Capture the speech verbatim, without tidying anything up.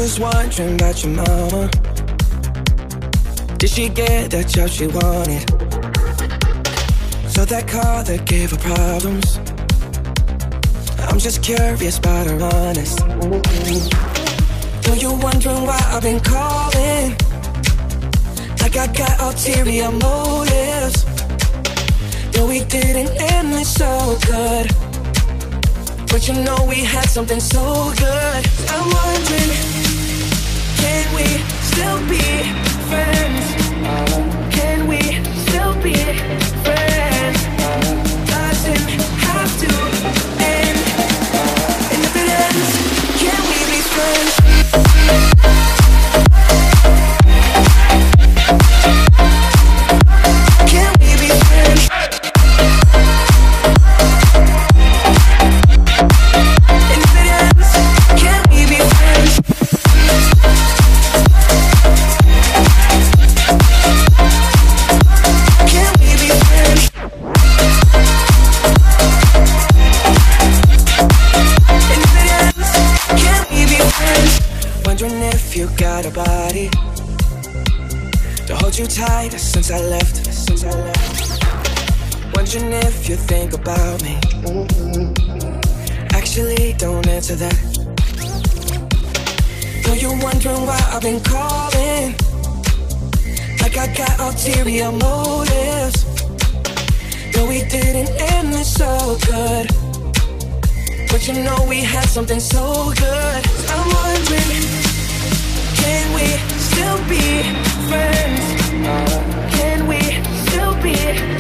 was wondering about your mama. Did she get that job she wanted? So that car that gave her problems. I'm just curious about her honest. Know you're wondering why I've been calling, like I got ulterior motives. No, we didn't end it so good, but you know we had something so good. I'm wondering, can we still be friends? Can we still be friends? Doesn't have to end. And if it ends, can we be friends? Can we be friends? And if it ends, can we be friends? Can we be friends? And if it ends, can we be friends? Wondering if you got a body to hold you tight since I left, since I left. Wondering if you think about me. Actually, don't answer that. Know you're wondering why I've been calling, like I got ulterior motives. No, we didn't end it so good, but you know we had something so good. I'm wondering, can we still be friends? Can we still be